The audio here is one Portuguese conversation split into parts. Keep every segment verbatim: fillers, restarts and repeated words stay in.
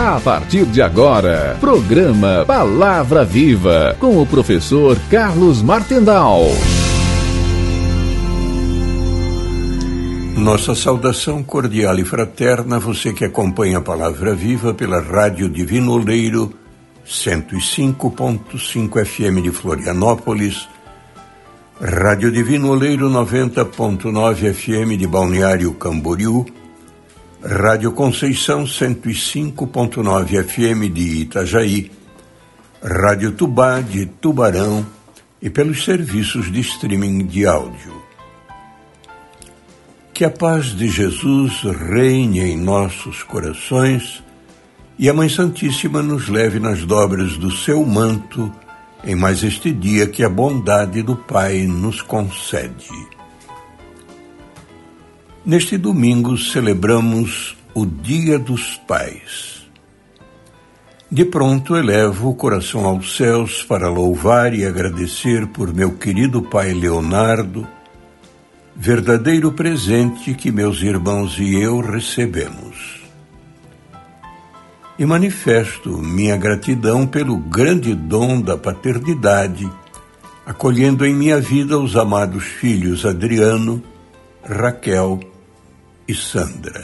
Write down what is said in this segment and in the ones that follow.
A partir de agora, programa Palavra Viva, com o professor Carlos Martendal. Nossa saudação cordial e fraterna a você que acompanha a Palavra Viva pela Rádio Divino Oleiro, cento e cinco ponto cinco F M de Florianópolis, Rádio Divino Oleiro noventa ponto nove F M de Balneário Camboriú, Rádio Conceição cento e cinco ponto nove F M de Itajaí, Rádio Tubá de Tubarão e pelos serviços de streaming de áudio. Que a paz de Jesus reine em nossos corações e a Mãe Santíssima nos leve nas dobras do seu manto em mais este dia que a bondade do Pai nos concede. Neste domingo celebramos o Dia dos Pais. De pronto elevo o coração aos céus para louvar e agradecer por meu querido pai Leonardo, verdadeiro presente que meus irmãos e eu recebemos. E manifesto minha gratidão pelo grande dom da paternidade, acolhendo em minha vida os amados filhos Adriano, Raquel e Sandra.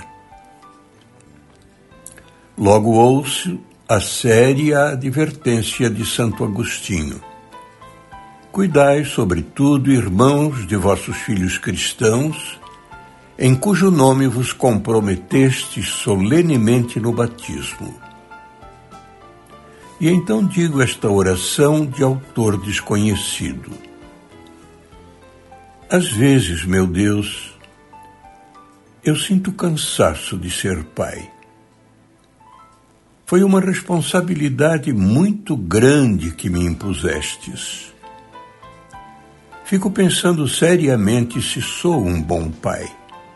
Logo ouço a séria advertência de Santo Agostinho. Cuidai, sobretudo, irmãos, de vossos filhos cristãos, em cujo nome vos comprometestes solenemente no batismo. E então digo esta oração de autor desconhecido. Às vezes, meu Deus, eu sinto cansaço de ser pai. Foi uma responsabilidade muito grande que me impusestes. Fico pensando seriamente se sou um bom pai.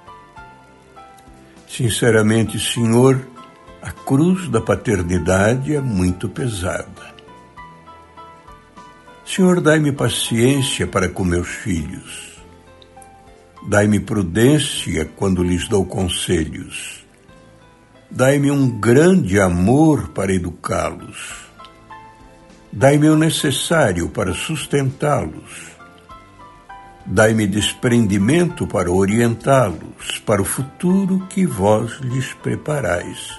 Sinceramente, Senhor, a cruz da paternidade é muito pesada. Senhor, dai-me paciência para com meus filhos. Dai-me prudência quando lhes dou conselhos. Dai-me um grande amor para educá-los. Dai-me o necessário para sustentá-los. Dai-me desprendimento para orientá-los para o futuro que vós lhes preparais.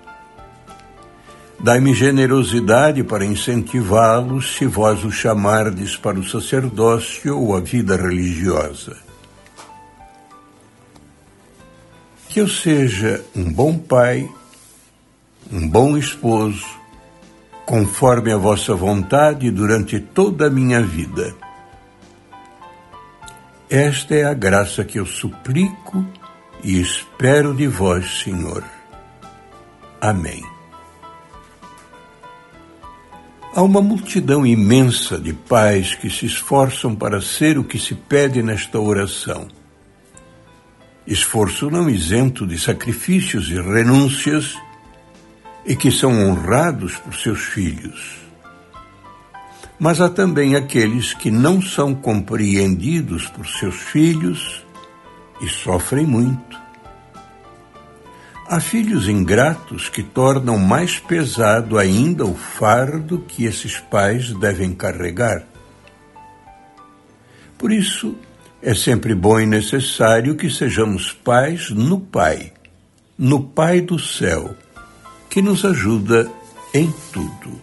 Dai-me generosidade para incentivá-los se vós os chamardes para o sacerdócio ou a vida religiosa. Que eu seja um bom pai, um bom esposo, conforme a vossa vontade durante toda a minha vida. Esta é a graça que eu suplico e espero de vós, Senhor. Amém. Há uma multidão imensa de pais que se esforçam para ser o que se pede nesta oração. Esforço não isento de sacrifícios e renúncias e que são honrados por seus filhos. Mas há também aqueles que não são compreendidos por seus filhos e sofrem muito. Há filhos ingratos que tornam mais pesado ainda o fardo que esses pais devem carregar. Por isso, é sempre bom e necessário que sejamos pais no Pai, no Pai do céu, que nos ajuda em tudo.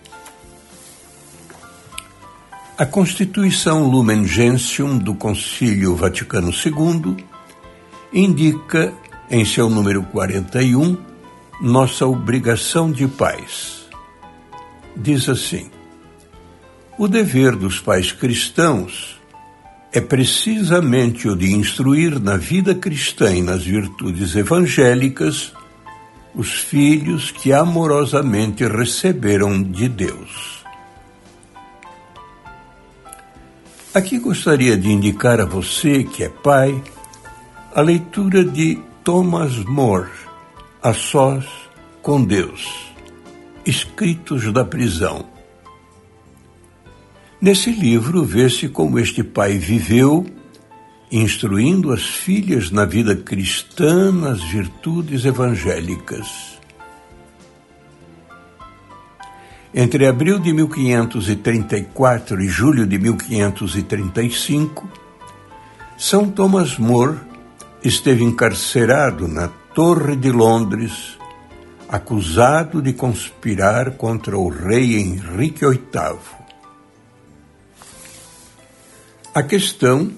A Constituição Lumen Gentium do Concílio Vaticano segundo indica, em seu número quarenta e um, nossa obrigação de pais. Diz assim: o dever dos pais cristãos é precisamente o de instruir na vida cristã e nas virtudes evangélicas os filhos que amorosamente receberam de Deus. Aqui gostaria de indicar a você, que é pai, a leitura de Thomas More, A Sós com Deus, Escritos da Prisão. Nesse livro vê-se como este pai viveu, instruindo as filhas na vida cristã, nas virtudes evangélicas. Entre abril de mil quinhentos e trinta e quatro e julho de mil quinhentos e trinta e cinco, São Thomas More esteve encarcerado na Torre de Londres, acusado de conspirar contra o rei Henrique oitavo. A questão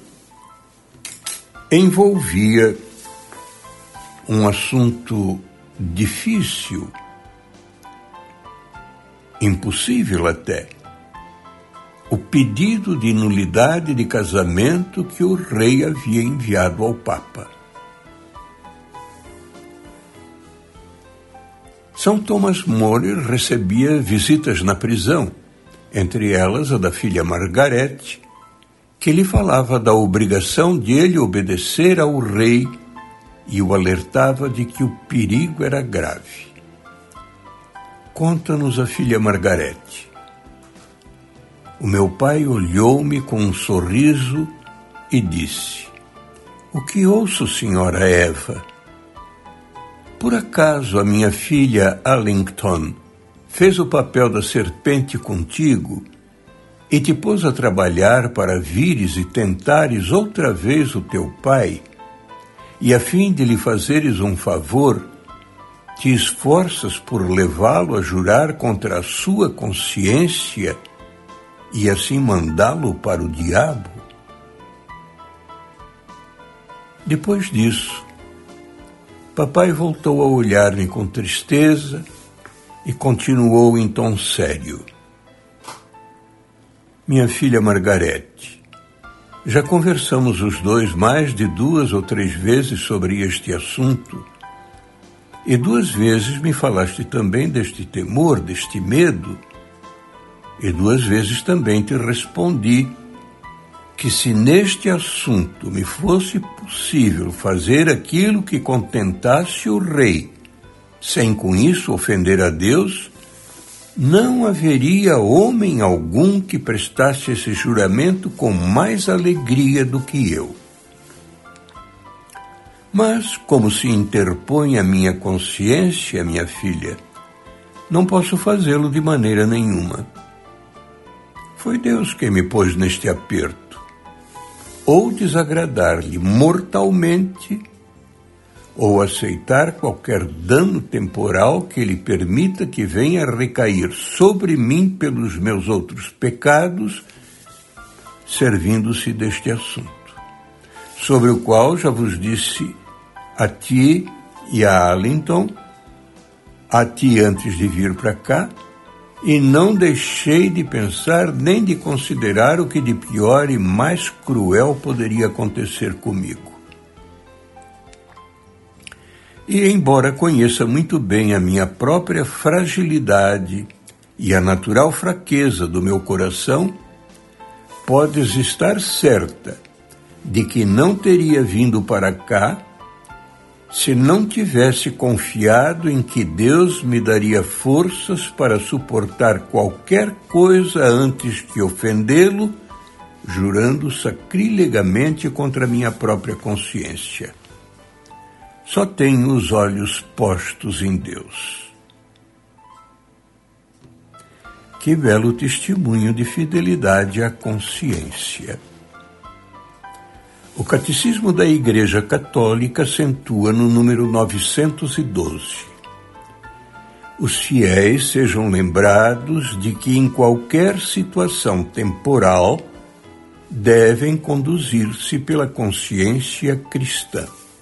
envolvia um assunto difícil, impossível até, o pedido de nulidade de casamento que o rei havia enviado ao Papa. São Thomas More recebia visitas na prisão, entre elas a da filha Margarete, que lhe falava da obrigação de ele obedecer ao rei e o alertava de que o perigo era grave. Conta-nos a filha Margarete. O meu pai olhou-me com um sorriso e disse: "O que ouço, senhora Eva? Por acaso a minha filha Allington fez o papel da serpente contigo e te pôs a trabalhar para vires e tentares outra vez o teu pai, e a fim de lhe fazeres um favor, te esforças por levá-lo a jurar contra a sua consciência e assim mandá-lo para o diabo?" Depois disso, papai voltou a olhar-me com tristeza e continuou em tom sério: "Minha filha Margarete, já conversamos os dois mais de duas ou três vezes sobre este assunto, e duas vezes me falaste também deste temor, deste medo, e duas vezes também te respondi que se neste assunto me fosse possível fazer aquilo que contentasse o rei, sem com isso ofender a Deus, não haveria homem algum que prestasse esse juramento com mais alegria do que eu. Mas, como se interpõe a minha consciência, minha filha, não posso fazê-lo de maneira nenhuma. Foi Deus quem me pôs neste aperto. Ou desagradar-lhe mortalmente, ou aceitar qualquer dano temporal que lhe permita que venha a recair sobre mim pelos meus outros pecados, servindo-se deste assunto, sobre o qual já vos disse a ti e a Allington, a ti antes de vir para cá, e não deixei de pensar nem de considerar o que de pior e mais cruel poderia acontecer comigo. E, embora conheça muito bem a minha própria fragilidade e a natural fraqueza do meu coração, podes estar certa de que não teria vindo para cá se não tivesse confiado em que Deus me daria forças para suportar qualquer coisa antes que ofendê-lo, jurando sacrilegamente contra minha própria consciência. Só tenho os olhos postos em Deus. Que belo testemunho de fidelidade à consciência. O Catecismo da Igreja Católica acentua no número novecentos e doze. Os fiéis sejam lembrados de que em qualquer situação temporal devem conduzir-se pela consciência cristã.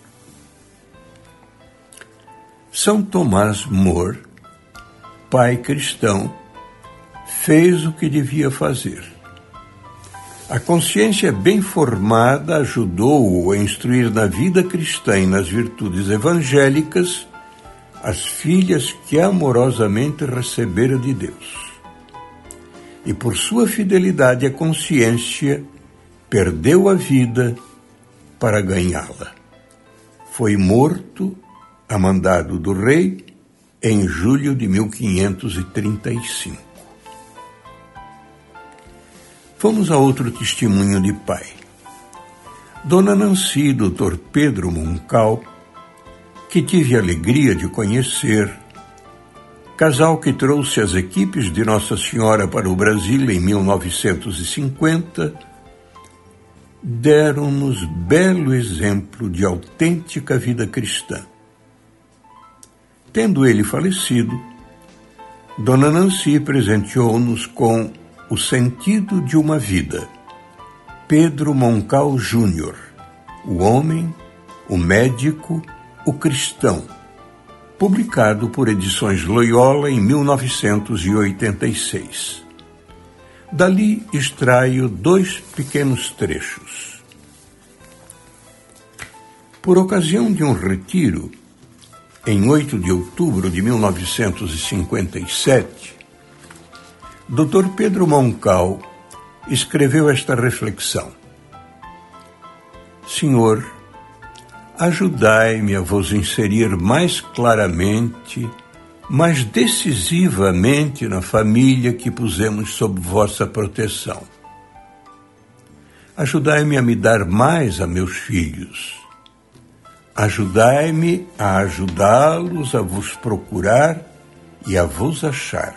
São Thomas More, pai cristão, fez o que devia fazer. A consciência bem formada ajudou-o a instruir na vida cristã e nas virtudes evangélicas as filhas que amorosamente recebera de Deus. E por sua fidelidade à consciência, perdeu a vida para ganhá-la. Foi morto a mandado do rei em julho de mil quinhentos e trinta e cinco. Vamos a outro testemunho de pai. Dona Nancy e doutor Pedro Moncal, que tive a alegria de conhecer, casal que trouxe as equipes de Nossa Senhora para o Brasil em mil novecentos e cinquenta, deram-nos belo exemplo de autêntica vida cristã. Tendo ele falecido, Dona Nancy presenteou-nos com O Sentido de uma Vida, Pedro Moncal Júnior, o homem, o médico, o cristão, publicado por Edições Loyola em mil novecentos e oitenta e seis. Dali extraio dois pequenos trechos. Por ocasião de um retiro, em oito de outubro de mil novecentos e cinquenta e sete, doutor Pedro Moncal escreveu esta reflexão: Senhor, ajudai-me a vos inserir mais claramente, mais decisivamente na família que pusemos sob vossa proteção. Ajudai-me a me dar mais a meus filhos. Ajudai-me a ajudá-los a vos procurar e a vos achar.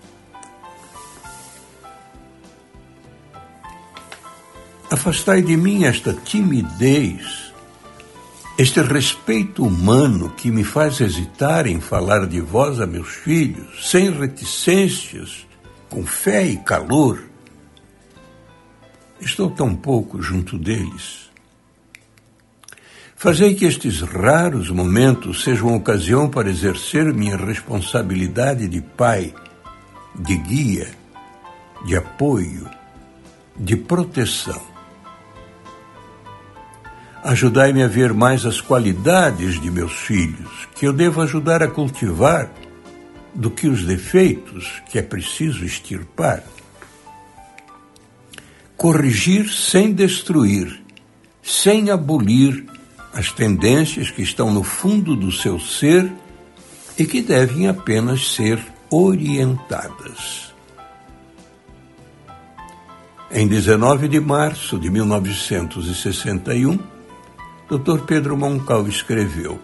Afastai de mim esta timidez, este respeito humano que me faz hesitar em falar de vós a meus filhos, sem reticências, com fé e calor. Estou tão pouco junto deles. Fazei que estes raros momentos sejam ocasião para exercer minha responsabilidade de pai, de guia, de apoio, de proteção. Ajudai-me a ver mais as qualidades de meus filhos, que eu devo ajudar a cultivar, do que os defeitos que é preciso extirpar. Corrigir sem destruir, sem abolir as tendências que estão no fundo do seu ser e que devem apenas ser orientadas. Em dezenove de março de mil novecentos e sessenta e um, doutor Pedro Moncal escreveu: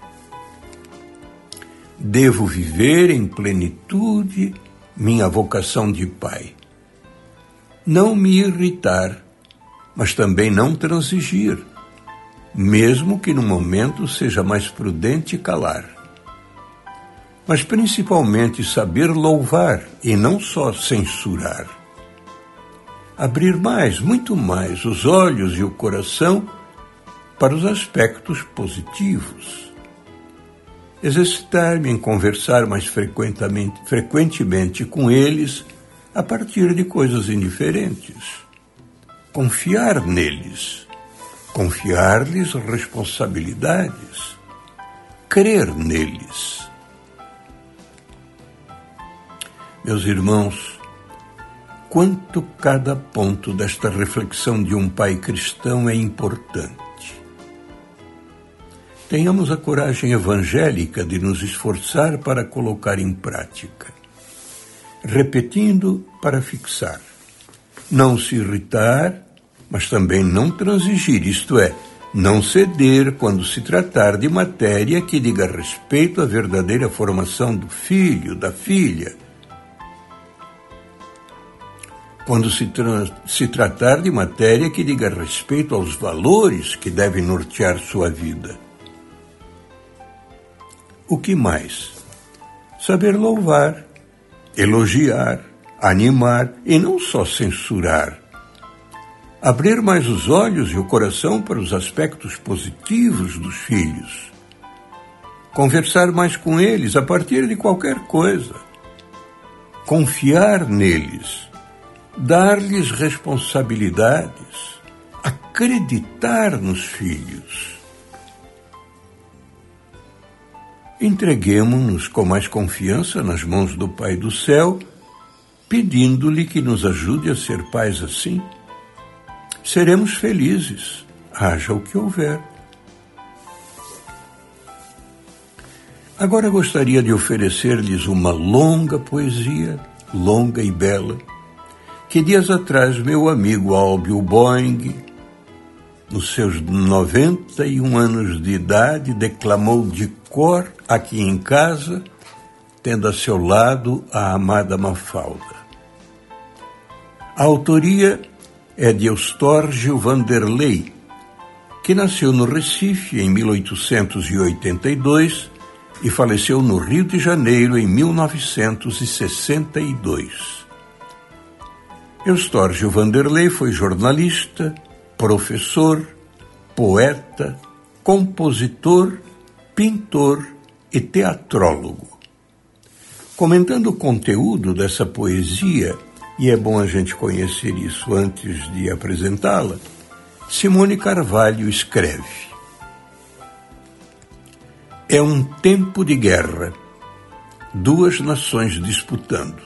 Devo viver em plenitude minha vocação de pai. Não me irritar, mas também não transigir, mesmo que no momento seja mais prudente calar. Mas principalmente saber louvar e não só censurar. Abrir mais, muito mais, os olhos e o coração para os aspectos positivos. Exercitar-me em conversar mais frequentemente, frequentemente com eles a partir de coisas indiferentes. Confiar neles. Confiar-lhes responsabilidades. Crer neles. Meus irmãos, quanto cada ponto desta reflexão de um pai cristão é importante. Tenhamos a coragem evangélica de nos esforçar para colocar em prática. Repetindo para fixar. Não se irritar, mas também não transigir, isto é, não ceder quando se tratar de matéria que diga respeito à verdadeira formação do filho, da filha. Quando se, tra- se tratar de matéria que diga respeito aos valores que devem nortear sua vida. O que mais? Saber louvar, elogiar, animar e não só censurar. Abrir mais os olhos e o coração para os aspectos positivos dos filhos. Conversar mais com eles a partir de qualquer coisa. Confiar neles. Dar-lhes responsabilidades. Acreditar nos filhos. Entreguemo-nos com mais confiança nas mãos do Pai do Céu, pedindo-lhe que nos ajude a ser pais assim. Seremos felizes, haja o que houver. Agora gostaria de oferecer-lhes uma longa poesia, longa e bela, que dias atrás meu amigo Albio Boing, nos seus noventa e um anos de idade, declamou de cor aqui em casa, tendo a seu lado a amada Mafalda. A autoria é de Eustórgio Vanderlei, que nasceu no Recife em mil oitocentos e oitenta e dois e faleceu no Rio de Janeiro em mil novecentos e sessenta e dois. Eustórgio Vanderlei foi jornalista, professor, poeta, compositor, pintor e teatrólogo. Comentando o conteúdo dessa poesia, e é bom a gente conhecer isso antes de apresentá-la, Simone Carvalho escreve: é um tempo de guerra, duas nações disputando.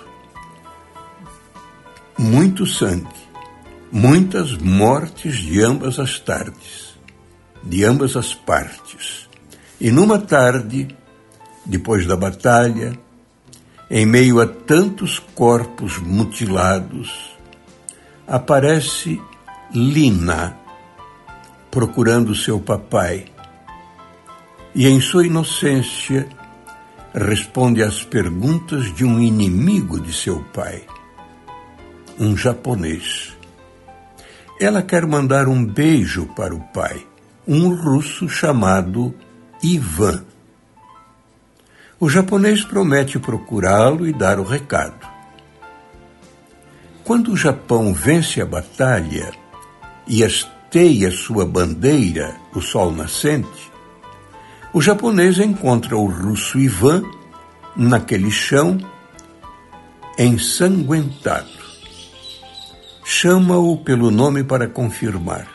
Muito sangue, muitas mortes de ambas as tardes, de ambas as partes. E numa tarde, depois da batalha, em meio a tantos corpos mutilados, aparece Lina, procurando seu papai, e em sua inocência responde às perguntas de um inimigo de seu pai, um japonês. Ela quer mandar um beijo para o pai, um russo chamado Ivan. O japonês promete procurá-lo e dar o recado. Quando o Japão vence a batalha e hasteia sua bandeira, o sol nascente, o japonês encontra o russo Ivan naquele chão, ensanguentado. Chama-o pelo nome para confirmar.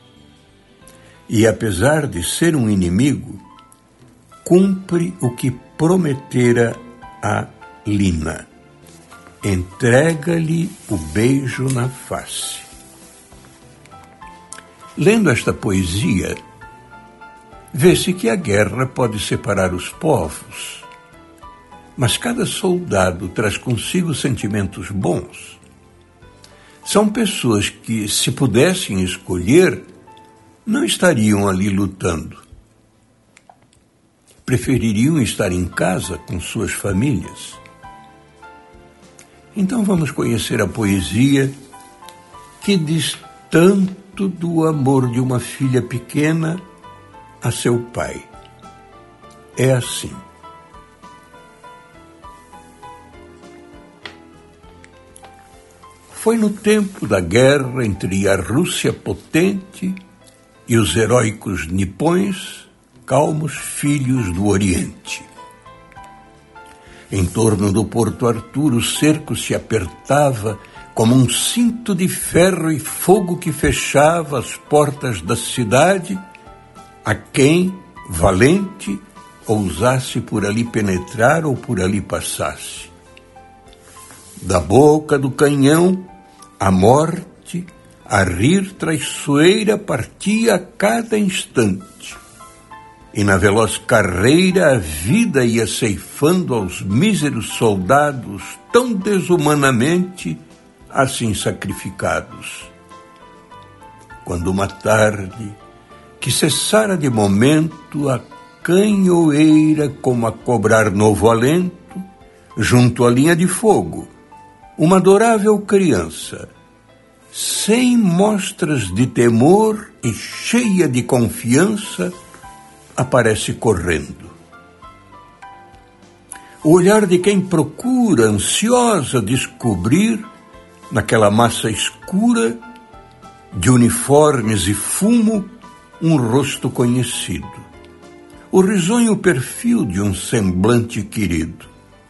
E apesar de ser um inimigo, cumpre o que prometera a Lina. Entrega-lhe o beijo na face. Lendo esta poesia, vê-se que a guerra pode separar os povos, mas cada soldado traz consigo sentimentos bons. São pessoas que, se pudessem escolher, não estariam ali lutando. Prefeririam estar em casa com suas famílias. Então vamos conhecer a poesia que diz tanto do amor de uma filha pequena a seu pai. É assim. Foi no tempo da guerra entre a Rússia potente e os heróicos nipões, calmos filhos do Oriente. Em torno do Porto Arthur, o cerco se apertava como um cinto de ferro e fogo que fechava as portas da cidade a quem, valente, ousasse por ali penetrar ou por ali passasse. Da boca do canhão, a morte, a rir traiçoeira, partia a cada instante. E na veloz carreira a vida ia ceifando aos míseros soldados tão desumanamente assim sacrificados. Quando uma tarde, que cessara de momento a canhoeira como a cobrar novo alento, junto à linha de fogo, uma adorável criança, sem mostras de temor e cheia de confiança, aparece correndo. O olhar de quem procura, ansiosa, descobrir, naquela massa escura, de uniformes e fumo, um rosto conhecido. O risonho perfil de um semblante querido.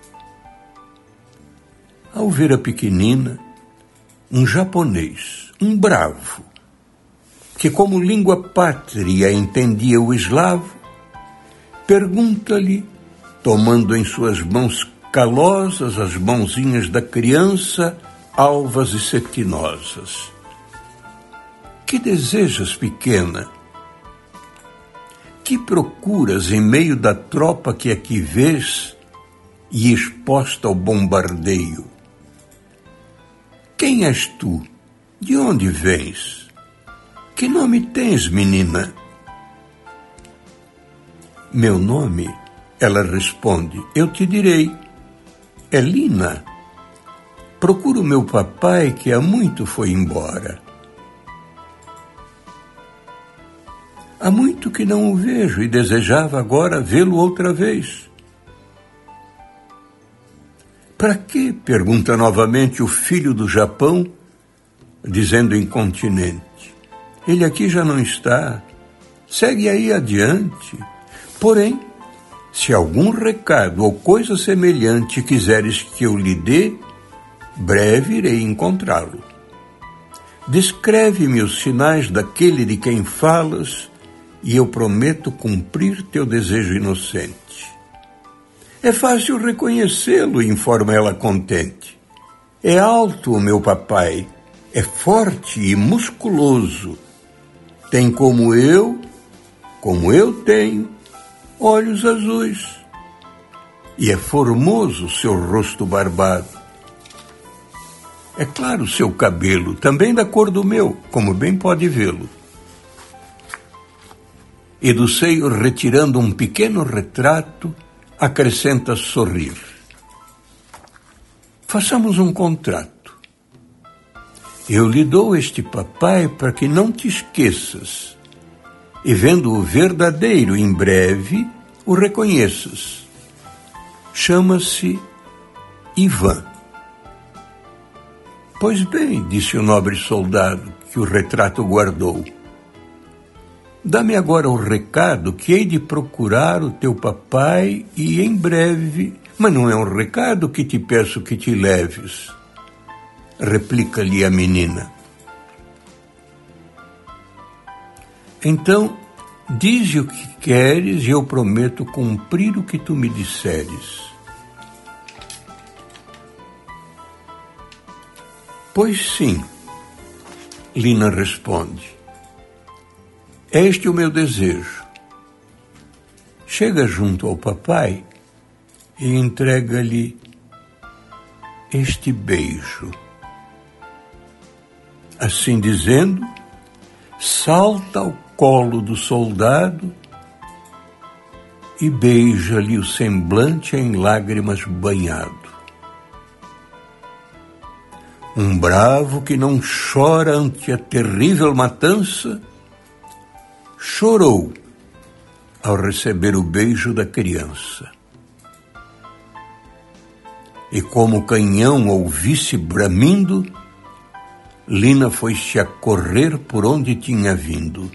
Ao ver a pequenina, um japonês, um bravo, que como língua pátria entendia o eslavo, pergunta-lhe, tomando em suas mãos calosas as mãozinhas da criança, alvas e cetinosas: que desejas, pequena? Que procuras em meio da tropa que aqui vês e exposta ao bombardeio? Quem és tu? De onde vens? Que nome tens, menina? Meu nome, ela responde, eu te direi, é Lina. Procuro meu papai, que há muito foi embora. Há muito que não o vejo e desejava agora vê-lo outra vez. Para quê? Pergunta novamente o filho do Japão, dizendo incontinente. Ele aqui já não está. Segue aí adiante. Porém, se algum recado ou coisa semelhante quiseres que eu lhe dê, breve irei encontrá-lo. Descreve-me os sinais daquele de quem falas e eu prometo cumprir teu desejo inocente. É fácil reconhecê-lo, informa ela contente. É alto o meu papai, é forte e musculoso. Tem como eu, como eu tenho, olhos azuis. E é formoso o seu rosto barbado. É claro o seu cabelo, também da cor do meu, como bem pode vê-lo. E do seio, retirando um pequeno retrato, acrescenta sorrir. Façamos um contrato. Eu lhe dou este papai para que não te esqueças, e vendo-o verdadeiro em breve, o reconheças. Chama-se Ivan. Pois bem, disse o nobre soldado, que o retrato guardou. Dá-me agora o recado que hei de procurar o teu papai e em breve... Mas não é um recado que te peço que te leves, replica-lhe a menina. Então, dize o que queres e eu prometo cumprir o que tu me disseres. Pois sim, Lina responde. É este o meu desejo. Chega junto ao papai e entrega-lhe este beijo. Assim dizendo, salta ao colo do soldado e beija-lhe o semblante em lágrimas banhado. Um bravo que não chora ante a terrível matança, chorou ao receber o beijo da criança. E como canhão ouvisse bramindo, Lina foi-se a correr por onde tinha vindo.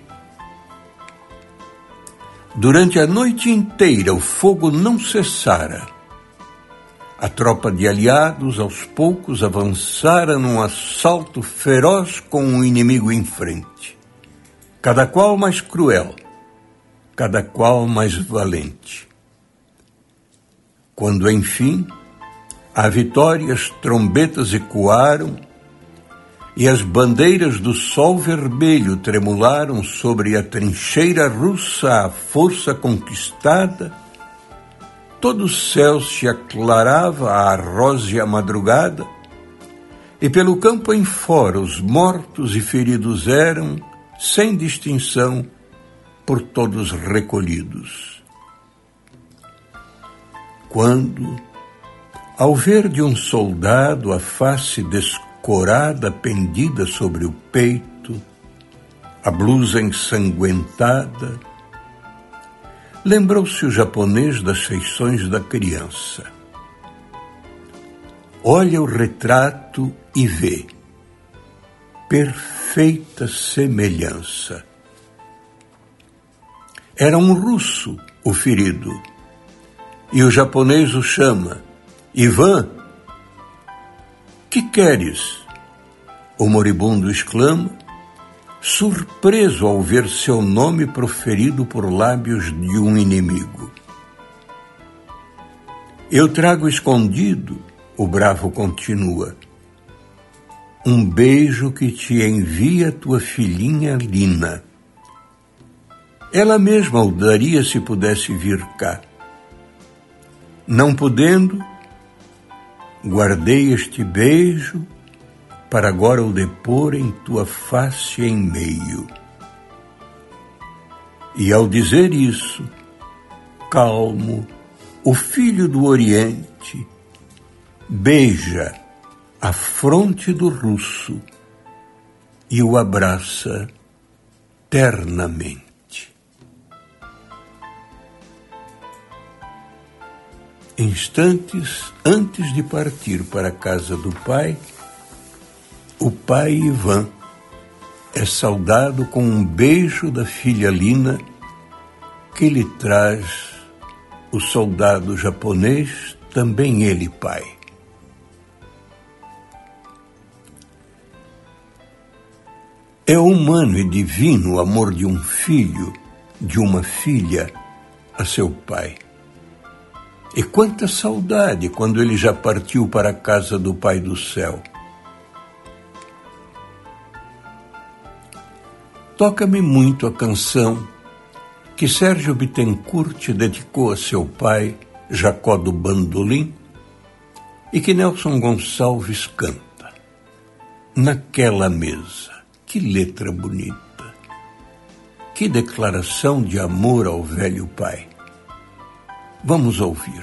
Durante a noite inteira o fogo não cessara. A tropa de aliados aos poucos avançara num assalto feroz com o inimigo em frente. Cada qual mais cruel, cada qual mais valente. Quando, enfim, a vitória, as trombetas ecoaram e as bandeiras do sol vermelho tremularam sobre a trincheira russa, a força conquistada, todo o céu se aclarava à rósea madrugada e pelo campo em fora os mortos e feridos eram, sem distinção, por todos recolhidos. Quando, ao ver de um soldado a face descorada pendida sobre o peito, a blusa ensanguentada, lembrou-se o japonês das feições da criança. Olha o retrato e vê. Perfeita semelhança. Era um russo, o ferido, e o japonês o chama. Ivan, que queres? O moribundo exclama, surpreso ao ver seu nome proferido por lábios de um inimigo. Eu trago escondido, o bravo continua, um beijo que te envia tua filhinha Lina. Ela mesma o daria se pudesse vir cá. Não podendo, guardei este beijo para agora o depor em tua face em meio. E ao dizer isso, calmo, o filho do Oriente beija a fronte do russo e o abraça ternamente. Instantes antes de partir para a casa do pai, o pai Ivan é saudado com um beijo da filha Lina, que lhe traz o soldado japonês, também ele pai. É humano e divino o amor de um filho, de uma filha, a seu pai. E quanta saudade quando ele já partiu para a casa do Pai do Céu. Toca-me muito a canção que Sérgio Bittencourt dedicou a seu pai, Jacó do Bandolim, e que Nelson Gonçalves canta. Naquela mesa, que letra bonita, que declaração de amor ao velho pai. Vamos ouvir.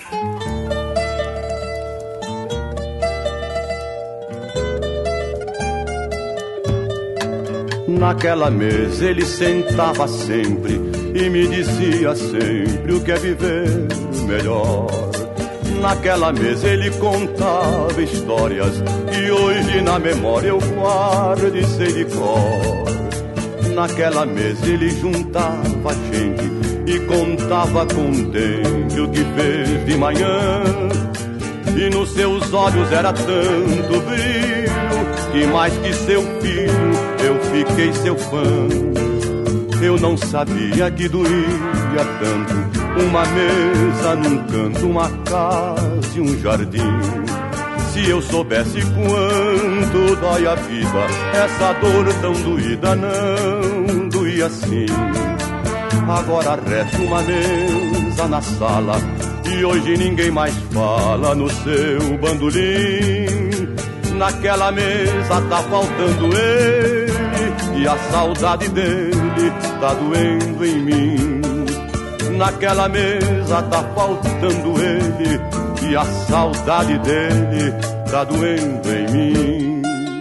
Naquela mesa ele sentava sempre e me dizia sempre o que é viver melhor. Naquela mesa ele contava histórias que hoje na memória eu guardo e sei de cor. Naquela mesa ele juntava gente e contava contente o que fez de manhã. E nos seus olhos era tanto brilho que mais que seu filho eu fiquei seu fã. Eu não sabia que doía tanto uma mesa num canto, uma casa e um jardim. Se eu soubesse quanto dói a vida, essa dor tão doída não doía assim. Agora resta uma mesa na sala e hoje ninguém mais fala no seu bandolim. Naquela mesa tá faltando ele e a saudade dele tá doendo em mim. Naquela mesa tá faltando ele e a saudade dele tá doendo em mim.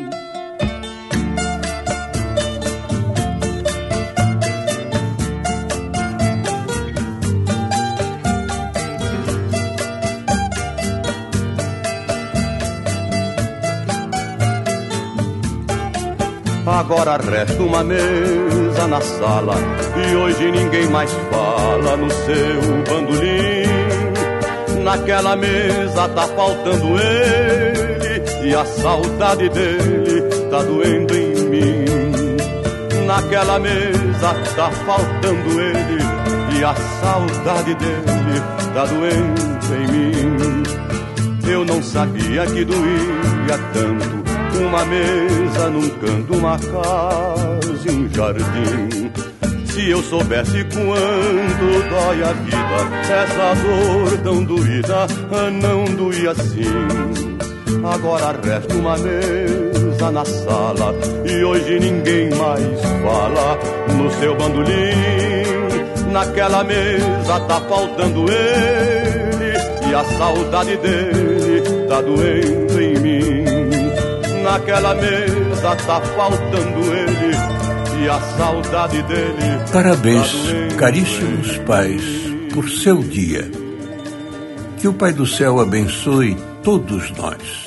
Agora resta uma mesa na sala e hoje ninguém mais fala no seu bandolim. Naquela mesa tá faltando ele e a saudade dele tá doendo em mim. Naquela mesa tá faltando ele e a saudade dele tá doendo em mim. Eu não sabia que doía tanto uma mesa num canto, uma casa e um jardim. Se eu soubesse quanto dói a vida, essa dor tão doída não doía assim. Agora resta uma mesa na sala e hoje ninguém mais fala no seu bandolim. Naquela mesa tá faltando ele e a saudade dele tá doendo em mim. Naquela mesa tá faltando ele e a saudade dele. Parabéns, caríssimos pais, por seu dia. Que o Pai do Céu abençoe todos nós.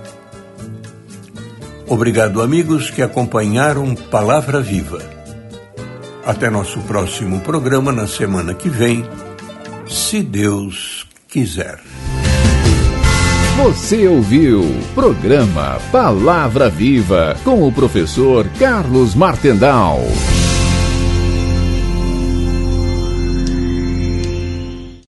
Obrigado, amigos que acompanharam Palavra Viva. Até nosso próximo programa na semana que vem, se Deus quiser. Você ouviu Programa Palavra Viva com o professor Carlos Martendal.